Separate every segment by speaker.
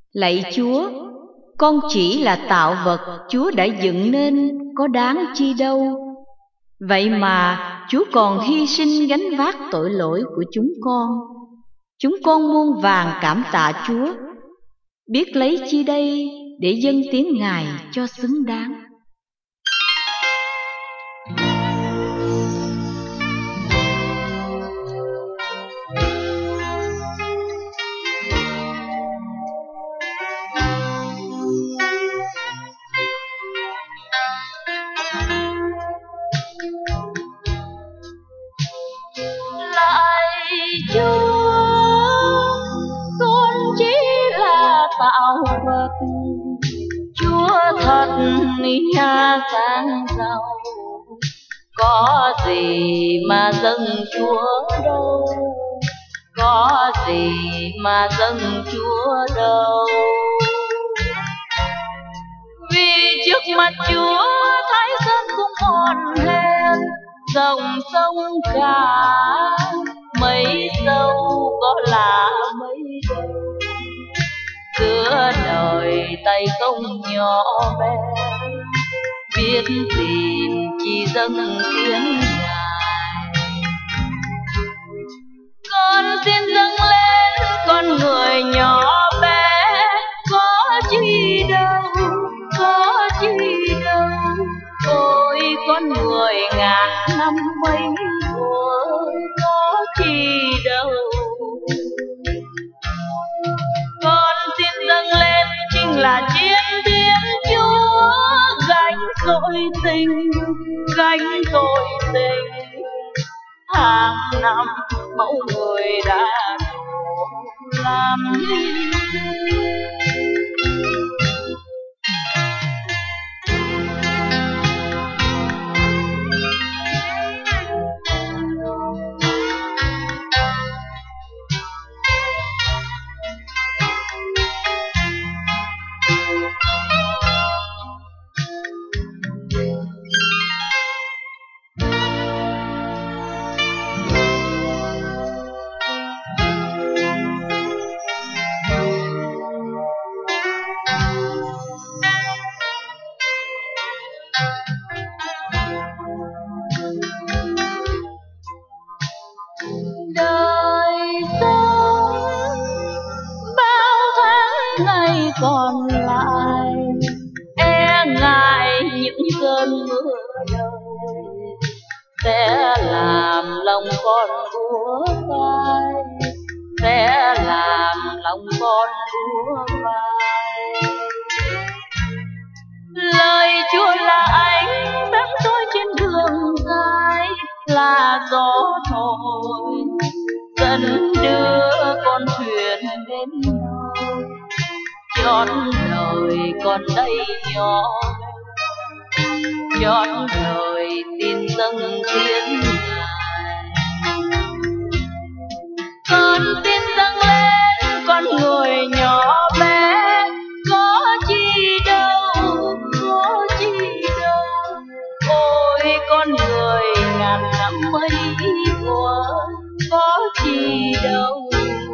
Speaker 1: Lạy Chúa, con chỉ là tạo vật Chúa đã dựng nên, có đáng chi đâu. Vậy mà Chúa còn hy sinh gánh vác tội lỗi của chúng con. Chúng con muôn vàn cảm tạ Chúa. Biết lấy chi đây để dâng tiếng Ngài cho xứng đáng.
Speaker 2: Chúa, con chỉ là tạo vật, Chúa thật nhà sáng giàu, có gì mà dâng Chúa đâu, có gì mà dâng Chúa đâu. Vì trước mặt Chúa Thái Sơn cũng mòn hen, dòng sông cả mấy sâu có là mấy đâu. Giữa đời tay công nhỏ bé, biết tìm chỉ dâng tiếng Ngài. Con xin dâng lên con người nhỏ bé, có chi đâu, có chi đâu. Ôi con người ngàn năm mấy tuổi, có chi đâu. Con xin dâng lên chính là chiến thiên Chúa, gánh tội tình, gánh tội tình. Hàng năm mẫu người đã đổ làm hy sinh. Đời sống bao tháng ngày còn lại, e ngại những cơn mưa đời sẽ làm lòng con úa vai, sẽ làm lòng con úa vai. Lời Chúa là ánh sáng soi trên đường dài, là gió thổi dẫn đưa con thuyền đến nơi. Chót đời con đây nhỏ, chót đời tin dâng tiếng Ngài. Con xin dâng lên con người nhỏ bé, có chi đâu, có chi đâu. Ôi con người ngàn năm mấy tuổi, có chi đâu.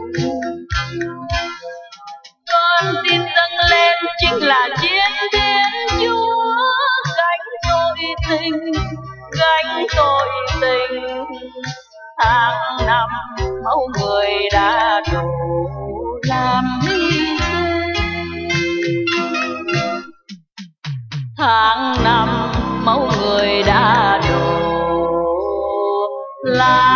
Speaker 2: Con xin dâng lên chính là chiến thiên Chúa, gánh tội tình, gánh tội tình. Tháng năm mẫu người đã đổ làm hy sinh. Tháng năm mẫu người đã đổ làm